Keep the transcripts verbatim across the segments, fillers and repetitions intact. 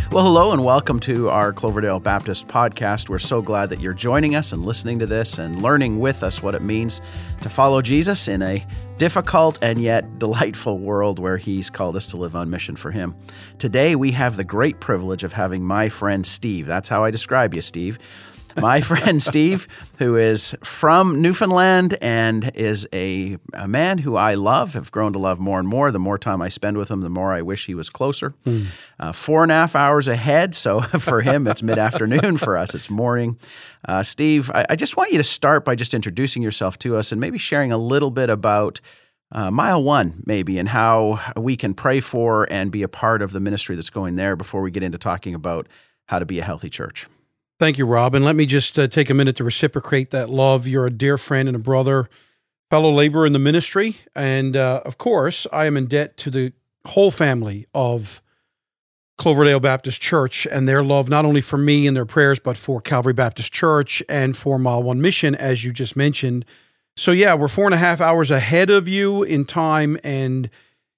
Well, hello and welcome to our Cloverdale Baptist podcast. We're so glad that you're joining us and listening to this and learning with us what it means to follow Jesus in a difficult and yet delightful world where He's called us to live on mission for Him. Today, we have the great privilege of having my friend Steve. That's how I describe you, Steve. My friend Steve, who is from Newfoundland and is a, a man who I love, have grown to love more and more. The more time I spend with him, the more I wish he was closer. Mm. Uh, four and a half hours ahead, so for him, it's mid-afternoon. For us, it's morning. Uh, Steve, I, I just want you to start by just introducing yourself to us and maybe sharing a little bit about uh, Mile One, maybe, and how we can pray for and be a part of the ministry that's going there before we get into talking about how to be a healthy church. Thank you, Rob. And let me just uh, take a minute to reciprocate that love. You're a dear friend and a brother, fellow laborer in the ministry. And uh, of course, I am in debt to the whole family of Cloverdale Baptist Church and their love, not only for me and their prayers, but for Calvary Baptist Church and for Mile One Mission, as you just mentioned. So yeah, we're four and a half hours ahead of you in time and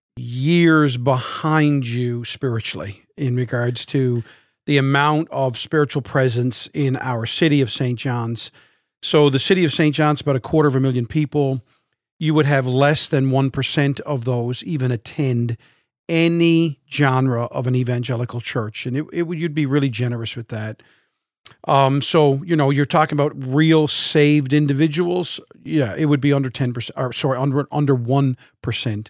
years behind you spiritually in regards to the amount of spiritual presence in our city of Saint John's. So the city of Saint John's, about a quarter of a million people. You would have less than one percent of those even attend any genre of an evangelical church. And it, it would, you'd be really generous with that. Um, so, you know, you're talking about real saved individuals. Yeah, it would be under ten percent, or sorry, under, under one percent.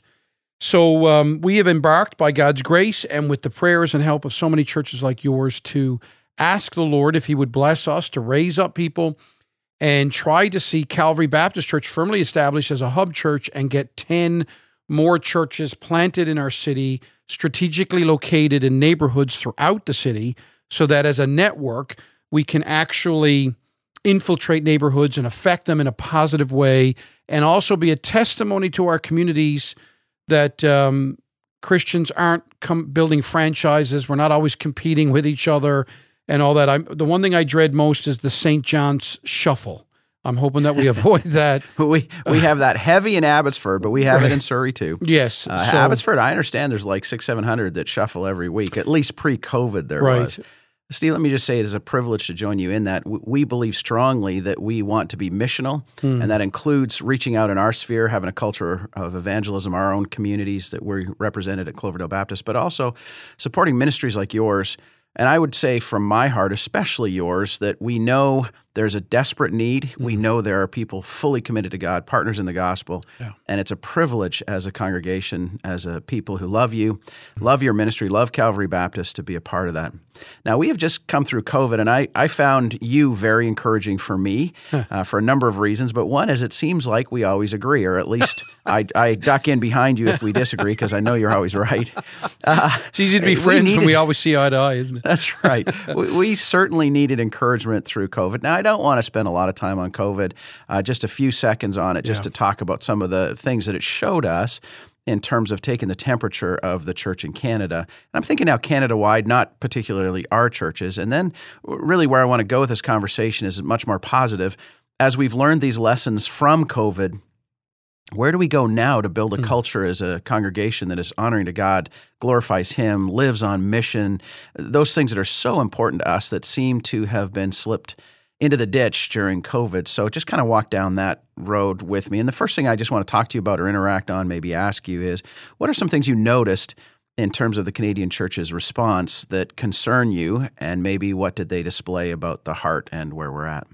So um, we have embarked by God's grace and with the prayers and help of so many churches like yours to ask the Lord if He would bless us to raise up people and try to see Calvary Baptist Church firmly established as a hub church and get ten more churches planted in our city, strategically located in neighborhoods throughout the city, so that as a network, we can actually infiltrate neighborhoods and affect them in a positive way and also be a testimony to our communities that um, Christians aren't com- building franchises. We're not always competing with each other and all that. I'm, the one thing I dread most is the Saint John's shuffle. I'm hoping that we avoid that. we we have that heavy in Abbotsford, but we have right. it in Surrey too. Yes. Uh, so, Abbotsford, I understand there's like six, seven hundred that shuffle every week, at least pre-COVID there right. was. Steve, let me just say it is a privilege to join you in that. We believe strongly that we want to be missional, mm. and that includes reaching out in our sphere, having a culture of evangelism, our own communities that we're represented at Cloverdale Baptist, but also supporting ministries like yours. And I would say from my heart, especially yours, that we know there's a desperate need. Mm. We know there are people fully committed to God, partners in the gospel, yeah. and it's a privilege as a congregation, as a people who love you, mm. love your ministry, love Calvary Baptist, to be a part of that. Now, we have just come through COVID, and I, I found you very encouraging for me huh. uh, for a number of reasons, but one is it seems like we always agree, or at least I, I duck in behind you if we disagree, because I know you're always right. Uh, it's easy to be friends needed, when we always see eye to eye, isn't it? That's right. we, we certainly needed encouragement through COVID. Now, I don't want to spend a lot of time on COVID, uh, just a few seconds on it, just yeah. to talk about some of the things that it showed us in terms of taking the temperature of the church in Canada. And I'm thinking now Canada-wide, not particularly our churches. And then really where I want to go with this conversation is much more positive. As we've learned these lessons from COVID, where do we go now to build a mm. culture as a congregation that is honoring to God, glorifies Him, lives on mission, those things that are so important to us that seem to have been slipped into the ditch during COVID. So just kind of walk down that road with me. And the first thing I just want to talk to you about or interact on, maybe ask you is, what are some things you noticed in terms of the Canadian church's response that concern you, and maybe what did they display about the heart and where we're at?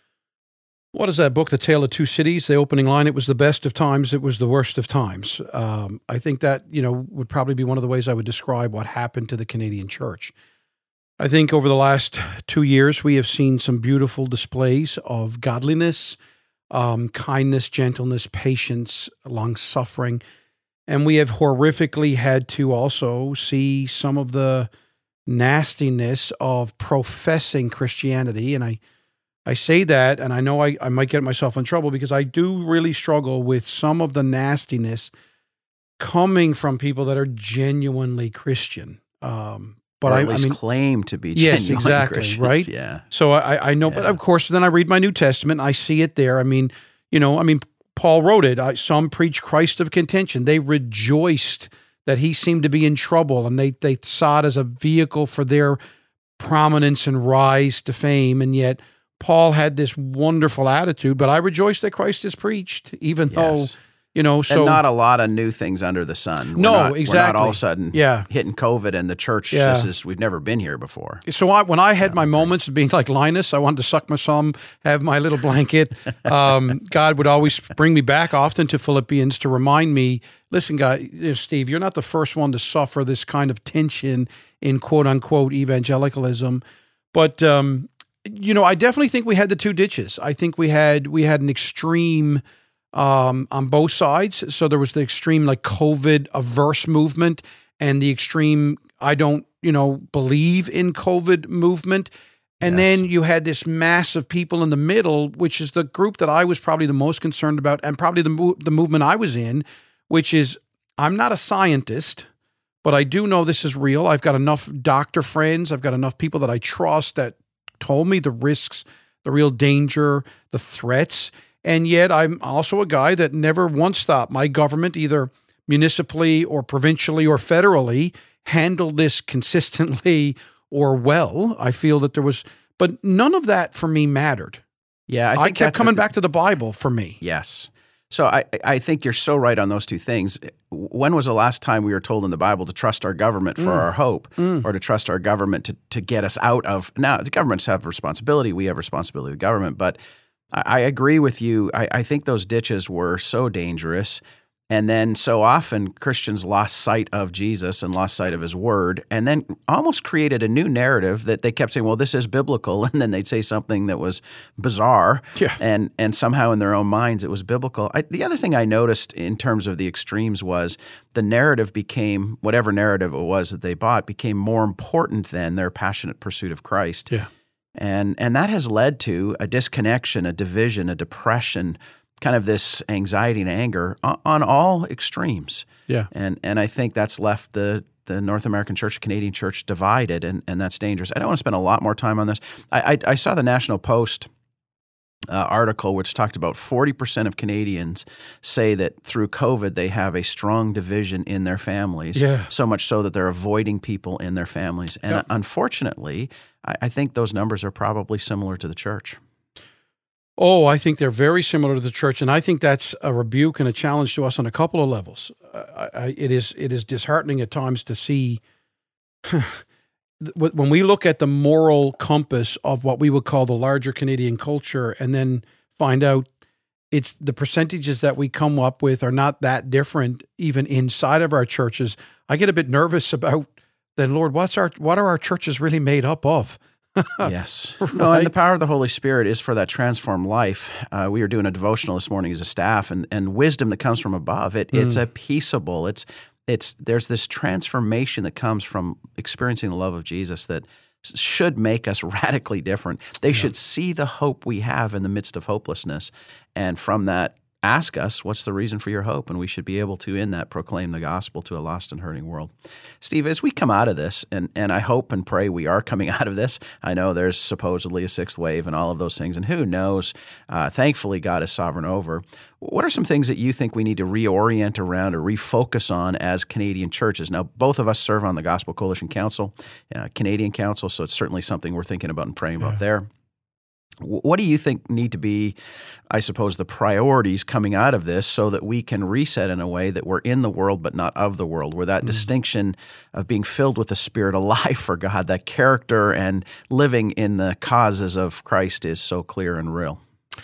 What is that book, The Tale of Two Cities? The opening line, it was the best of times, it was the worst of times. Um, I think that, you know, would probably be one of the ways I would describe what happened to the Canadian church. I think over the last two years, we have seen some beautiful displays of godliness, um, kindness, gentleness, patience, long-suffering. And we have horrifically had to also see some of the nastiness of professing Christianity. And I, I say that, and I know I, I might get myself in trouble because I do really struggle with some of the nastiness coming from people that are genuinely Christian. Um, But or I, at least I mean, claim to be yes, genuine exactly, Christians. right? Yeah. So I, I know, yeah. but of course, then I read my New Testament, and I see it there. I mean, you know, I mean, Paul wrote it. I, some preach Christ of contention. They rejoiced that he seemed to be in trouble, and they, they saw it as a vehicle for their prominence and rise to fame. And yet Paul had this wonderful attitude, but I rejoice that Christ is preached, even yes. though, you know, so. And not a lot of new things under the sun. We're no, not, exactly. We're not all of a sudden yeah. hitting COVID and the church yeah. just is, we've never been here before. So I, when I had my moments of being like Linus, I wanted to suck my thumb, have my little blanket. Um, God would always bring me back often to Philippians to remind me, listen, guy, you know, Steve, you're not the first one to suffer this kind of tension in quote unquote evangelicalism. But, um, you know, I definitely think we had the two ditches. I think we had, we had an extreme um, on both sides. So there was the extreme like COVID averse movement and the extreme, I don't, you know, believe in COVID movement. And yes. then you had this mass of people in the middle, which is the group that I was probably the most concerned about, and probably the mo- the movement I was in, which is, I'm not a scientist, but I do know this is real. I've got enough doctor friends. I've got enough people that I trust that told me the risks, the real danger, the threats. And yet I'm also a guy that never once thought my government, either municipally or provincially or federally, handled this consistently or well. I feel that there was, but none of that for me mattered. Yeah, I, think I kept coming the, back to the Bible for me. Yes. So I, I think you're so right on those two things. When was the last time we were told in the Bible to trust our government for Mm. our hope Mm. or to trust our government to, to get us out of – now, the governments have responsibility. We have responsibility with the government. But I, I agree with you. I, I think those ditches were so dangerous. And then so often Christians lost sight of Jesus and lost sight of his word and then almost created a new narrative that they kept saying, well, this is biblical. And then they'd say something that was bizarre. Yeah. And and somehow in their own minds it was biblical. I, the other thing I noticed in terms of the extremes was the narrative became, whatever narrative it was that they bought, became more important than their passionate pursuit of Christ. Yeah. And and that has led to a disconnection, a division, a depression, kind of this anxiety and anger on, on all extremes. Yeah. And and I think that's left the the North American church, Canadian church divided, and, and that's dangerous. I don't want to spend a lot more time on this. I, I, I saw the National Post uh, article which talked about forty percent of Canadians say that through COVID they have a strong division in their families, Yeah. so much so that they're avoiding people in their families. And Yep. unfortunately, I, I think those numbers are probably similar to the church. Oh, I think they're very similar to the church, and I think that's a rebuke and a challenge to us on a couple of levels. Uh, I, it is it is disheartening at times to see when we look at the moral compass of what we would call the larger Canadian culture, and then find out it's the percentages that we come up with are not that different even inside of our churches. I get a bit nervous about then, Lord, what's our what are our churches really made up of? Yes. Right? No, and the power of the Holy Spirit is for that transformed life. Uh, we were doing a devotional this morning as a staff, and, and wisdom that comes from above, it, mm. it's a peaceable, it's, it's, there's this transformation that comes from experiencing the love of Jesus that should make us radically different. They yeah. should see the hope we have in the midst of hopelessness, and from that, ask us, what's the reason for your hope? And we should be able to, in that, proclaim the gospel to a lost and hurting world. Steve, as we come out of this, and, and I hope and pray we are coming out of this, I know there's supposedly a sixth wave and all of those things, and who knows? Uh, thankfully, God is sovereign over. What are some things that you think we need to reorient around or refocus on as Canadian churches? Now, both of us serve on the Gospel Coalition Council, uh, Canadian Council, so it's certainly something we're thinking about and praying about yeah. there. What do you think need to be, I suppose, the priorities coming out of this so that we can reset in a way that we're in the world but not of the world, where that mm. distinction of being filled with the Spirit, alive for God, that character and living in the causes of Christ is so clear and real?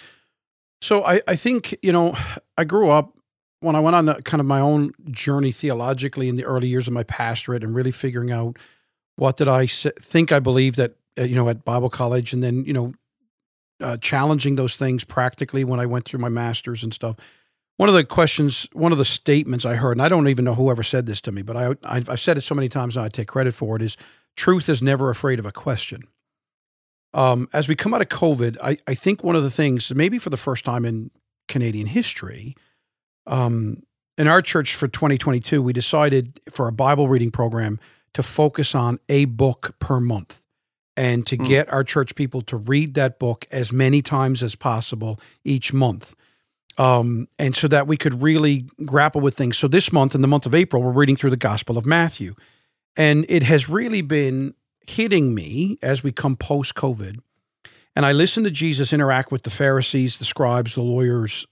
So I, I think, you know, I grew up, when I went on the, kind of my own journey theologically in the early years of my pastorate and really figuring out what did I think I believed that, uh, you know, at Bible college, and then, you know, Uh, challenging those things practically when I went through my master's and stuff. One of the questions, one of the statements I heard, and I don't even know whoever said this to me, but I, I've, I've said it so many times now I take credit for it, is truth is never afraid of a question. Um, as we come out of COVID, I, I think one of the things, maybe for the first time in Canadian history, um, in our church for twenty twenty-two, we decided for a Bible reading program to focus on a book per month, and to mm. get our church people to read that book as many times as possible each month. Um, and so that we could really grapple with things. So this month, in the month of April, we're reading through the Gospel of Matthew. And it has really been hitting me as we come post-COVID. And I listen to Jesus interact with the Pharisees, the scribes, the lawyers,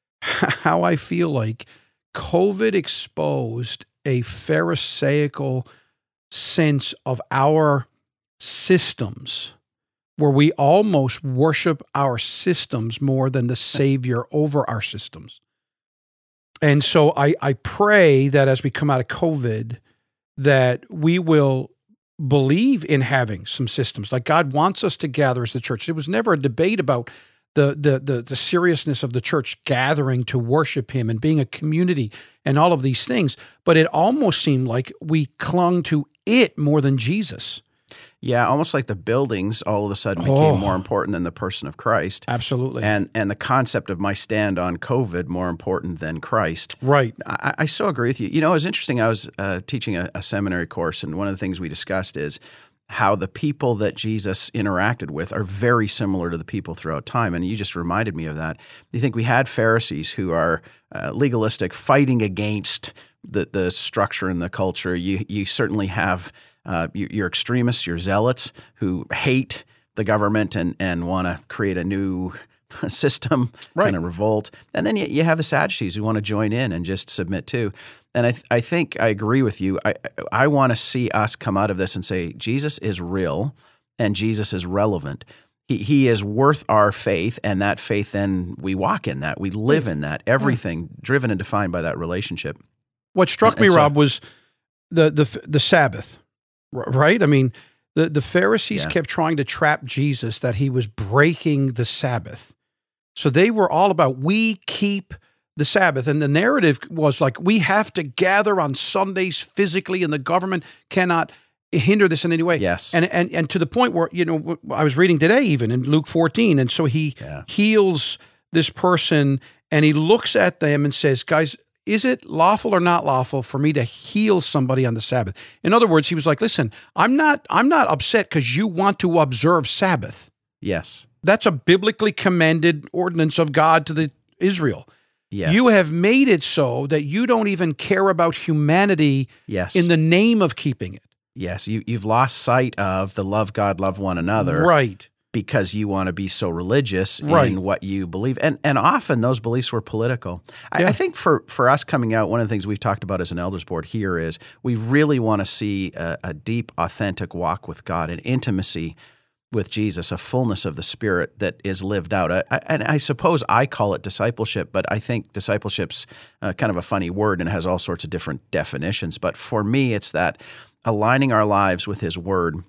how I feel like COVID exposed a Pharisaical sense of our systems, where we almost worship our systems more than the Savior over our systems. And so I, I pray that as we come out of COVID, that we will believe in having some systems. Like God wants us to gather as the church. There was never a debate about the, the, the, the seriousness of the church gathering to worship him and being a community and all of these things. But it almost seemed like we clung to it more than Jesus. Yeah, almost like the buildings all of a sudden became Oh. more important than the person of Christ. Absolutely. And and the concept of my stand on COVID more important than Christ. Right. I, I so agree with you. You know, it was interesting. I was uh, teaching a, a seminary course, and one of the things we discussed is how the people that Jesus interacted with are very similar to the people throughout time. And you just reminded me of that. You think we had Pharisees who are uh, legalistic, fighting against the, the structure and the culture. You, you certainly have uh, your extremists, your zealots who hate the government and, and want to create a new system, Right. kind of revolt. And then you, you have the Sadducees who want to join in and just submit too. And I, th- I think I agree with you. I, I want to see us come out of this and say, Jesus is real and Jesus is relevant. He, he is worth our faith, and that faith, then we walk in that. We live in that. Everything driven and defined by that relationship. What struck And me, so- Rob, was the the the Sabbath, r- right? I mean, the, the Pharisees Yeah. kept trying to trap Jesus that he was breaking the Sabbath. So they were all about, we keep the Sabbath. And the narrative was like, we have to gather on Sundays physically, and the government cannot hinder this in any way. Yes. And and and to the point where, you know, I was reading today even in Luke fourteen, and so he Yeah. heals this person, and he looks at them and says, guys, is it lawful or not lawful for me to heal somebody on the Sabbath? In other words, he was like, listen, I'm not I'm not upset because you want to observe Sabbath. Yes. That's a biblically commanded ordinance of God to the Israel. Yes. You have made it so that you don't even care about humanity Yes. in the name of keeping it. Yes. You, you've lost sight of the love God, love one another. Right. Because you want to be so religious Right. in what you believe. And and often those beliefs were political. I, Yeah. I think for, for us coming out, one of the things we've talked about as an elders board here is we really want to see a, a deep, authentic walk with God, an intimacy with Jesus, a fullness of the Spirit that is lived out. I, I, and I suppose I call it discipleship, but I think discipleship's uh, kind of a funny word and has all sorts of different definitions. But for me, it's that aligning our lives with His Word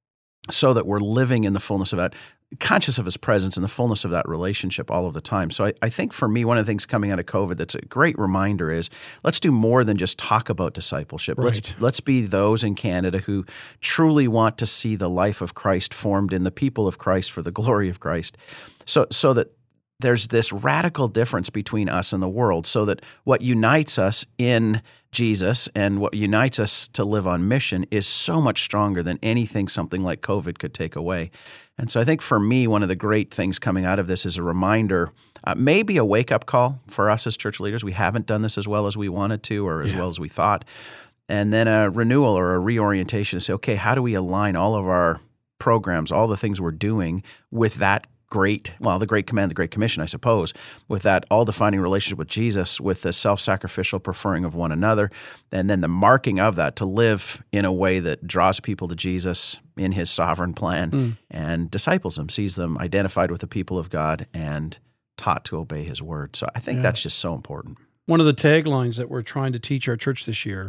so that we're living in the fullness of that, conscious of His presence and the fullness of that relationship all of the time. So I, I think for me, one of the things coming out of COVID that's a great reminder is let's do more than just talk about discipleship. Right. Let's let's be those in Canada who truly want to see the life of Christ formed in the people of Christ for the glory of Christ. So so that there's this radical difference between us and the world, so that what unites us in Jesus and what unites us to live on mission is so much stronger than anything something like COVID could take away. And so I think for me, one of the great things coming out of this is a reminder, uh, maybe a wake-up call for us as church leaders. We haven't done this as well as we wanted to or as Yeah. well as we thought. And then a renewal or a reorientation to say, okay, how do we align all of our programs, all the things we're doing with that great, well, the Great Command, the Great Commission, I suppose, with that all-defining relationship with Jesus, with the self-sacrificial preferring of one another, and then the marking of that to live in a way that draws people to Jesus in His sovereign plan Mm. and disciples them, sees them identified with the people of God and taught to obey His word. So I think Yeah. that's just so important. One of the taglines that we're trying to teach our church this year,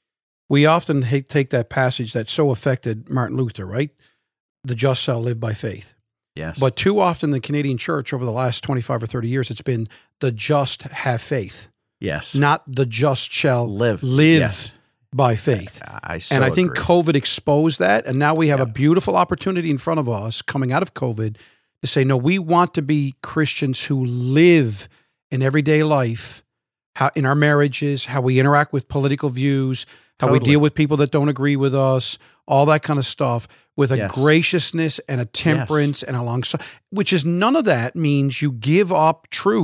we often ha- take that passage that so affected Martin Luther, right? The just shall live by faith. Yes. But too often in the Canadian church over the last twenty-five or thirty years, it's been the just have faith, yes. not the just shall live. live Yes. by faith. I so And I think agree. COVID exposed that. And now we have Yeah. a beautiful opportunity in front of us coming out of COVID to say, no, we want to be Christians who live in everyday life, how in our marriages, how we interact with political views, how we Totally. deal with people that don't agree with us, all that kind of stuff, with a Yes. graciousness and a temperance and a long, which is none of that means you give up truth.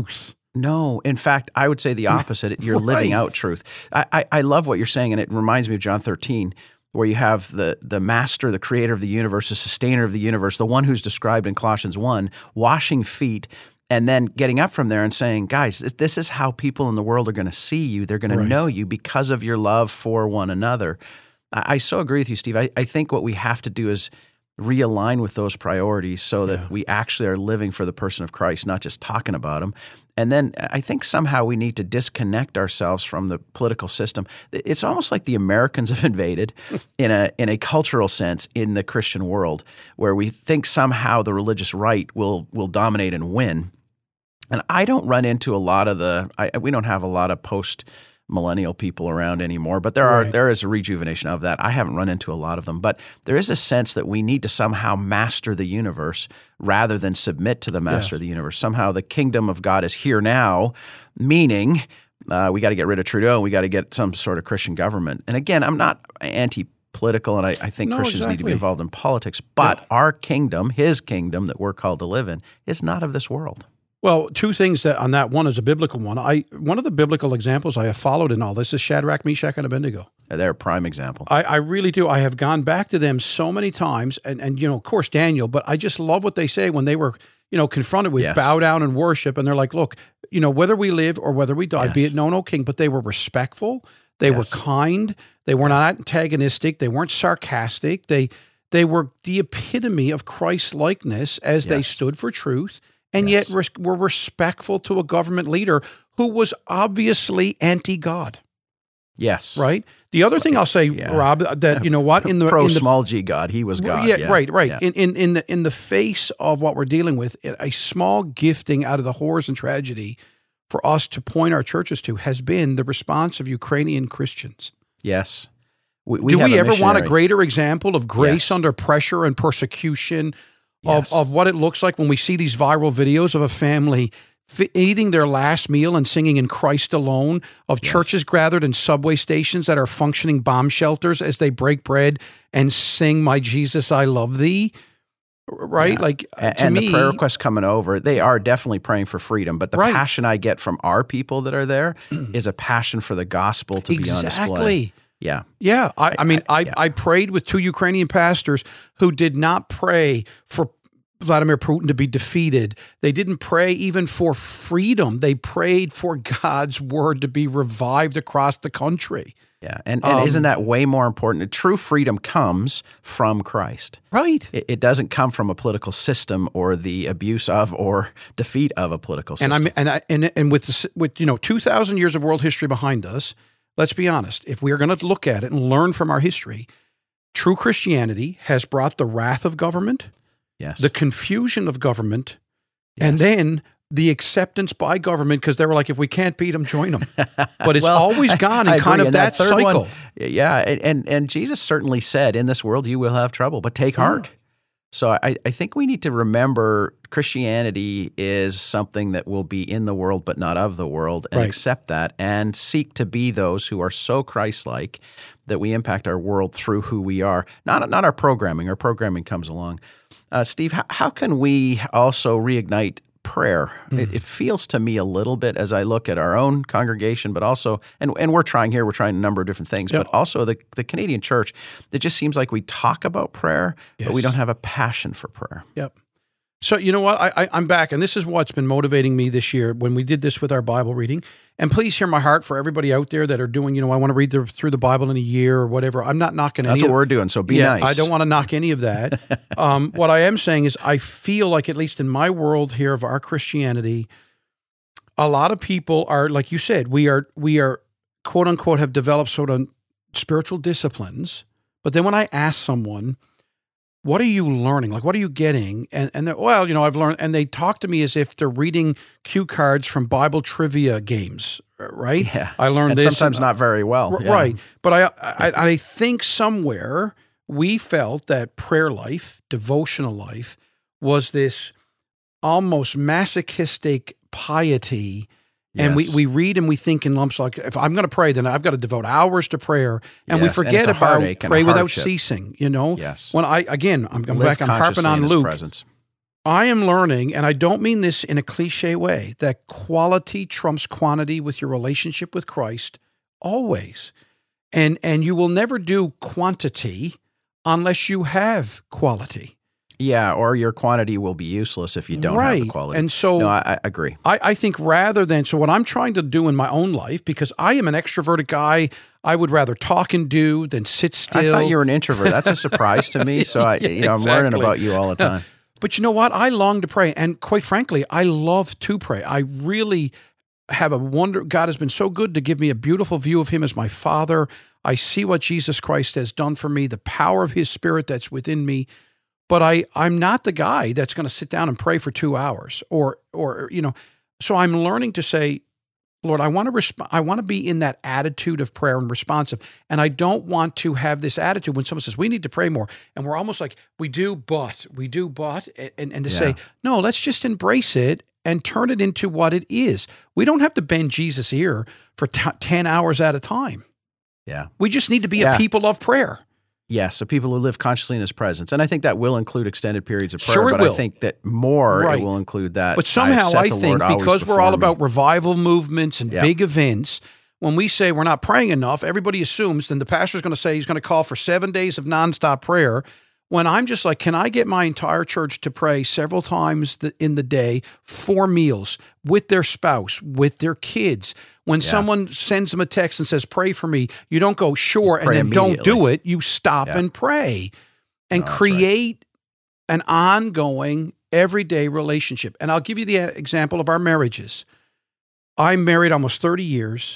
No, in fact, I would say the opposite. You're Right. living out truth. I, I, I love what you're saying, and it reminds me of John thirteen, where you have the the master, the creator of the universe, the sustainer of the universe, the one who's described in Colossians one, washing feet, and then getting up from there and saying, guys, this, this is how people in the world are going to see you. They're going Right. to know you because of your love for one another. I, I so agree with you, Steve. I, I think what we have to do is realign with those priorities so that Yeah. we actually are living for the person of Christ, not just talking about him. And then I think somehow we need to disconnect ourselves from the political system. It's almost like the Americans have invaded in a in a cultural sense in the Christian world, where we think somehow the religious right will will dominate and win. And I don't run into a lot of the I, we don't have a lot of post millennial people around anymore, but there are Right. there is a rejuvenation of that. I haven't run into a lot of them, but there is a sense that we need to somehow master the universe rather than submit to the master Yes. of the universe. Somehow the kingdom of God is here now, meaning uh, we got to get rid of Trudeau and we got to get some sort of Christian government. And again, I'm not anti-political, and I, I think No, Christians need to be exactly. involved in politics, but Yeah. our kingdom, his kingdom that we're called to live in, is not of this world. Well, two things that on that. One is a biblical one. I one of the biblical examples I have followed in all this is Shadrach, Meshach, and Abednego. They're a prime example. I, I really do. I have gone back to them so many times, and and you know, of course, Daniel. But I just love what they say when they were, you know, confronted with Yes. bow down and worship, and they're like, look, you know, whether we live or whether we die, Yes. be it known, O King. But they were respectful. They Yes. were kind. They were not antagonistic. They weren't sarcastic. They they were the epitome of Christ likeness as they Yes. stood for truth. And Yes. yet res- were respectful to a government leader who was obviously anti-God, Yes. right? The other thing I'll say, Yeah. Rob, that you know what in the Pro in the, small g God, he was God. yeah, Yeah, right, right. Yeah. In in in the, in the face of what we're dealing with, a small gifting out of the horrors and tragedy for us to point our churches to has been the response of Ukrainian Christians. Yes. We, Do have we a ever want a missionary. greater example of grace Yes. under pressure and persecution? Yes. Of, of what it looks like when we see these viral videos of a family f- eating their last meal and singing in Christ alone, of Yes. churches gathered in subway stations that are functioning bomb shelters as they break bread and sing, "My Jesus, I love thee," right? Yeah. Like A- to and me, the prayer requests coming over, they are definitely praying for freedom. But the Right. passion I get from our people that are there is a passion for the gospel to be on display. exactly. Yeah. Yeah, I, I mean, I, yeah. I prayed with two Ukrainian pastors who did not pray for Vladimir Putin to be defeated. They didn't pray even for freedom. They prayed for God's word to be revived across the country. Yeah. And, and Um, isn't that way more important? True freedom comes from Christ. Right. It, it doesn't come from a political system or the abuse of or defeat of a political system. And I'm and I and and with the, with you know two thousand years of world history behind us, let's be honest. If we are going to look at it and learn from our history, true Christianity has brought the wrath of government, yes. the confusion of government, Yes. and then the acceptance by government because they were like, if we can't beat them, join them. But it's Well, always gone I in kind agree. of And that, third one- cycle. yeah, and, and and Jesus certainly said, "In this world you will have trouble, but take heart." So I, I think we need to remember Christianity is something that will be in the world but not of the world, and Right. accept that and seek to be those who are so Christ-like that we impact our world through who we are, not not our programming. Our programming comes along. Uh, Steve, how, how can we also reignite prayer? Mm. It, it feels to me a little bit as I look at our own congregation, but also, and, and we're trying here, we're trying a number of different things, Yep. but also the, the Canadian church, it just seems like we talk about prayer, but we Yes. don't have a passion for prayer. Yep. So you know what? I, I, I'm back, and this is what's been motivating me this year when we did this with our Bible reading. And please hear my heart for everybody out there that are doing, you know, I want to read the, through the Bible in a year or whatever. I'm not knocking That's any what of we're doing, so be yeah, nice. I don't want to knock any of that. um, what I am saying is I feel like, at least in my world here of our Christianity, a lot of people are, like you said, we are, we are quote unquote have developed sort of spiritual disciplines. But then when I ask someone, what are you learning? Like, what are you getting? And, and they're, well, you know, I've learned, and they talk to me as if they're reading cue cards from Bible trivia games, right? Yeah. I learned and this. sometimes and- not very well. R- Yeah. Right. But I, I I think somewhere we felt that prayer life, devotional life, was this almost masochistic piety. And we, Yes. we read and we think in lumps like, if I'm going to pray, then I've got to devote hours to prayer. And we Yes, and forget it's a about heartache and a pray without hardship. ceasing, you know? Yes. When I, again, I'm, I'm Live back, I'm harping consciously in on his Luke. presence. I am learning, and I don't mean this in a cliche way, that quality trumps quantity with your relationship with Christ always. And and you will never do quantity unless you have quality. Yeah, or your quantity will be useless if you don't right. have the quality. And so no, I, I agree. I, I think rather than, so what I'm trying to do in my own life, because I am an extroverted guy, I would rather talk and do than sit still. I thought you were an introvert. That's a surprise to me. So I, yeah, you know, I'm exactly. learning about you all the time. But you know what? I long to pray. And quite frankly, I love to pray. I really have a wonder. God has been so good to give me a beautiful view of him as my Father. I see what Jesus Christ has done for me, the power of his Spirit that's within me. But I, I'm not the guy that's going to sit down and pray for two hours or, or, you know, so I'm learning to say, Lord, I want to resp- I want to be in that attitude of prayer and responsive. And I don't want to have this attitude when someone says, we need to pray more. And we're almost like, we do, but, we do, but, and, and to yeah. say, no, let's just embrace it and turn it into what it is. We don't have to bend Jesus' ear for t- ten hours at a time. Yeah. We just need to be yeah. a people of prayer. Yes, so people who live consciously in his presence. And I think that will include extended periods of prayer, sure it but will. I think that more right. it will include that. But somehow I, I think because we're all me. about revival movements and yeah. big events, when we say we're not praying enough, everybody assumes then the pastor's going to say he's going to call for seven days of nonstop prayer. When I'm just like, can I get my entire church to pray several times in the day, four meals, with their spouse, with their kids? When yeah. someone sends them a text and says, pray for me, you don't go, sure, and then don't do it. You stop yeah. and pray and no, create right. an ongoing, everyday relationship. And I'll give you the example of our marriages. I'm married almost thirty years.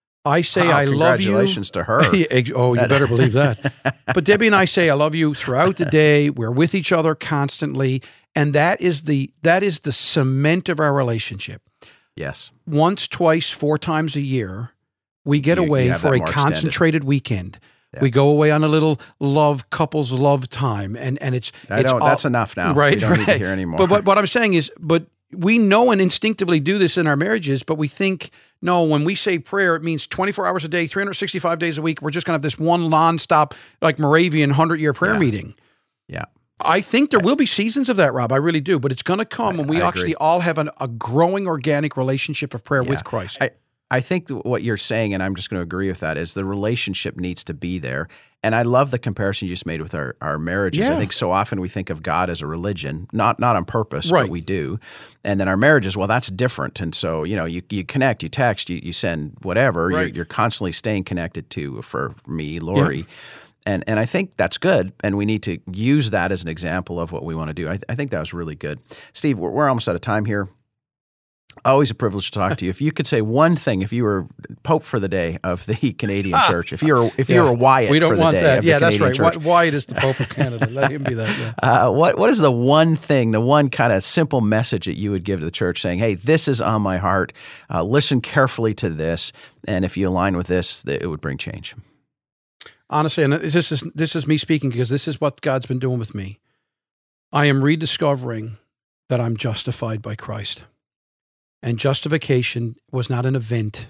I say wow, I love you. Congratulations to her. Oh, you better believe that. But Debbie and I say I love you throughout the day. We're with each other constantly, and that is the that is the cement of our relationship. Yes. Once, twice, four times a year, we get you, away you for a concentrated extended. weekend. Yeah. We go away on a little love couples love time, and and it's I it's don't. all, That's enough now. Right, we don't right. need to hear anymore. But what what I'm saying is, but we know and instinctively do this in our marriages, but we think, no, when we say prayer, it means twenty-four hours a day, three hundred sixty-five days a week. We're just going to have this one nonstop, like Moravian hundred-year prayer yeah. meeting. Yeah. I think there will be seasons of that, Rob. I really do. But it's going to come I, when we I actually agree. all have an, a growing organic relationship of prayer yeah. with Christ. I, I think what you're saying, and I'm just going to agree with that, is the relationship needs to be there. And I love the comparison you just made with our, our marriages. Yeah. I think so often we think of God as a religion, not not on purpose, right. but we do. And then our marriages, well, that's different. And so, you know, you, you connect, you text, you, you send whatever. Right. You're, you're constantly staying connected to, for me, Lori. Yeah. And and I think that's good, and we need to use that as an example of what we want to do. I, I think that was really good. Steve, we're, we're almost out of time here. Always a privilege to talk to you. If you could say one thing, if you were Pope for the day of the Canadian Church, if you're if yeah. you were Wyatt we don't for the want day that. of yeah, the that's Canadian right. Church, Wyatt is the Pope of Canada. Let him be that. Yeah. Uh, what what is the one thing, the one kind of simple message that you would give to the church, saying, "Hey, this is on my heart. Uh, listen carefully to this, and if you align with this, it would bring change." Honestly, and this is this is me speaking because this is what God's been doing with me. I am rediscovering that I'm justified by Christ. And justification was not an event.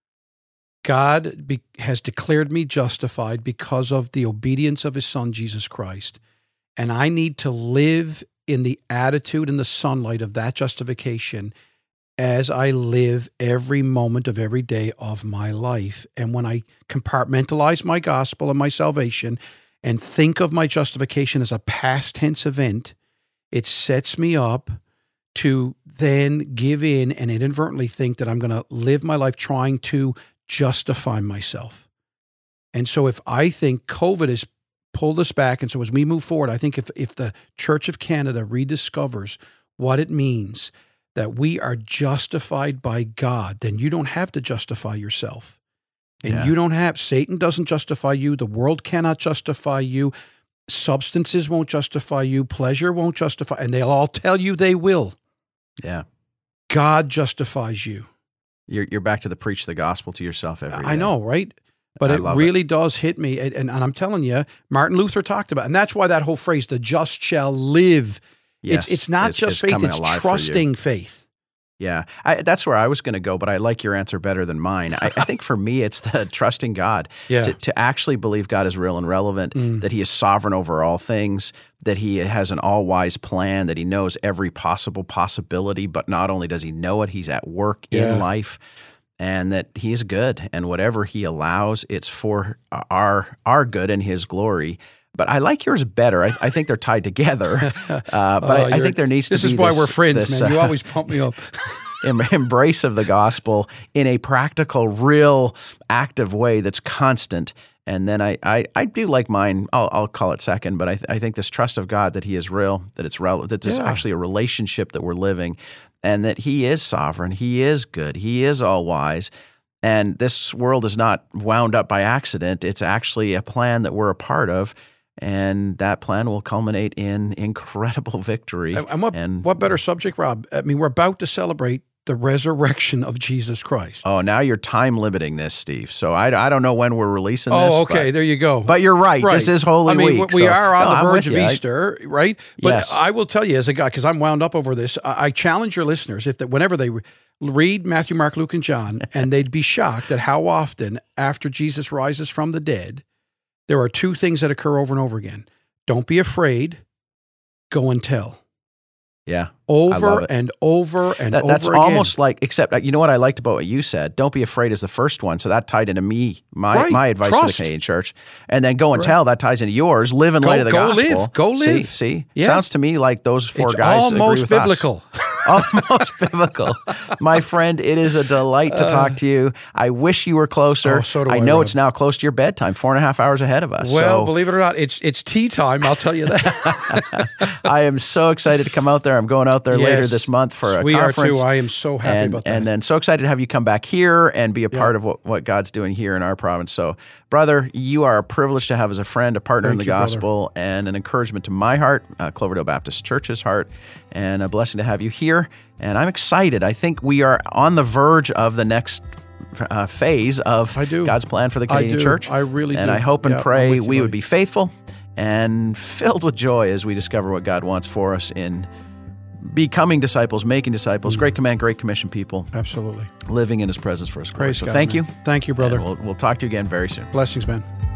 God be, has declared me justified because of the obedience of his Son, Jesus Christ. And I need to live in the attitude and the sunlight of that justification as I live every moment of every day of my life. And when I compartmentalize my gospel and my salvation and think of my justification as a past tense event, it sets me up to then give in and inadvertently think that I'm going to live my life trying to justify myself. And so if I think COVID has pulled us back, and so as we move forward, I think if, if the Church of Canada rediscovers what it means that we are justified by God, then you don't have to justify yourself. And yeah. you don't have, Satan doesn't justify you. The world cannot justify you. Substances won't justify you. Pleasure won't justify, and they'll all tell you they will. Yeah. God justifies you. You're you're back to the preach the gospel to yourself every day. I know, right? But I it really it. does hit me. And, and I'm telling you, Martin Luther talked about it. And that's why that whole phrase, the just shall live. Yes. It's, it's not it's, just it's faith, it's trusting faith. Yeah, I, that's where I was going to go, but I like your answer better than mine. I, I think for me, it's the trusting God, yeah. to, to actually believe God is real and relevant, mm. that He is sovereign over all things, that He has an all-wise plan, that He knows every possible possibility, but not only does He know it, He's at work yeah. in life, and that He is good, and whatever He allows, it's for our our good and His glory. But I like yours better. I, I think they're tied together. Uh, but oh, I, I think there needs to this be is why this, we're friends, this, man. You uh, always pump me up. embrace of the gospel in a practical, real, active way that's constant. And then I, I, I do like mine. I'll, I'll call it second, but I, th- I think this trust of God that He is real, that it's real, that there's yeah. actually a relationship that we're living, and that He is sovereign, He is good, He is all wise. And this world is not wound up by accident. It's actually a plan that we're a part of. And that plan will culminate in incredible victory. And what, and what better subject, Rob? I mean, we're about to celebrate the resurrection of Jesus Christ. Oh, now you're time limiting this, Steve. So I, I don't know when we're releasing oh, this. Oh, okay. But, there you go. But you're right. right. This is Holy I mean, Week. we so, are on no, the I'm verge of you. Easter, I, right? But yes. I will tell you, as a guy, because I'm wound up over this, I, I challenge your listeners, if that whenever they re- read Matthew, Mark, Luke, and John, and they'd be shocked at how often, after Jesus rises from the dead, there are two things that occur over and over again. Don't be afraid. Go and tell. Yeah. Over and over and that, over that's again. That's almost like, except, you know what I liked about what you said? Don't be afraid is the first one. So that tied into me, my right. my advice Trust. to the Canadian church. And then go and right. tell, that ties into yours. Live in go, light of the go gospel. Live. Go live. See? see? Yeah. Sounds to me like those four it's guys almost agree with biblical. Us. Almost biblical. My friend, it is a delight to uh, talk to you. I wish you were closer. Oh, so do I, I know Rob. It's now close to your bedtime, four and a half hours ahead of us. Well, so. believe it or not, it's it's tea time, I'll tell you that. I am so excited to come out there. I'm going out there yes, later this month for a we conference. We are too. I am so happy and, about that. And then so excited to have you come back here and be a part yeah. of what, what God's doing here in our province. So, brother, you are a privilege to have as a friend, a partner Thank in the you, gospel, brother. and an encouragement to my heart, uh, Cloverdale Baptist Church's heart, and a blessing to have you here. And I'm excited. I think we are on the verge of the next uh, phase of I do. God's plan for the Canadian I do. church. I really and do. I hope and yeah, pray you, we would buddy. be faithful and filled with joy as we discover what God wants for us in becoming disciples, making disciples, mm. Great Command, Great Commission people. Absolutely. Living in His presence for His glory. Praise So God, thank man. you. Thank you, brother. And we'll, we'll talk to you again very soon. Blessings, man.